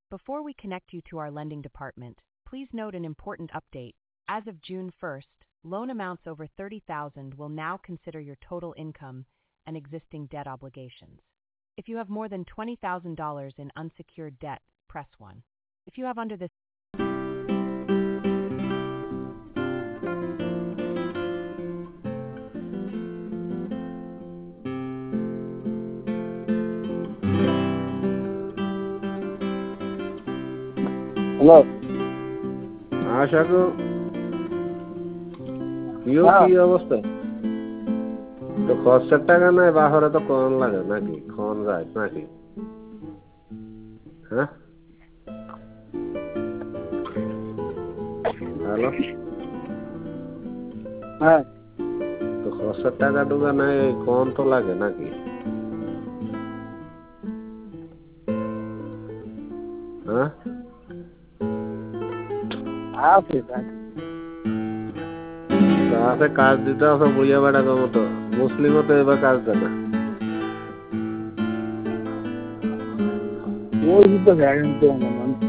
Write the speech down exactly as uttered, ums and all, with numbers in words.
Before we connect you to our lending department, please note an important update. As of June first, loan amounts over thirty thousand dollars will now consider your total income and existing debt obligations. If you have more than twenty thousand dollars in unsecured debt, press one. If you have under this Hello. আশা কর কিও কি অবস্থা তো খরচের টাকা নাই বাহরে তো কোন লাগে নাকি কোন যায় নাকি হ্যাঁ হ্যালো হ্যাঁ তো খরচের টাকা টুকা নাই কোন তো লাগে নাকি হ্যাঁ আছে আছে কাজ দিতে আছে বুঝিয়া বেড়া মতো মুসলিমও তো এবার কাজ দেয় না ওই তো গ্যারেন্টি আমার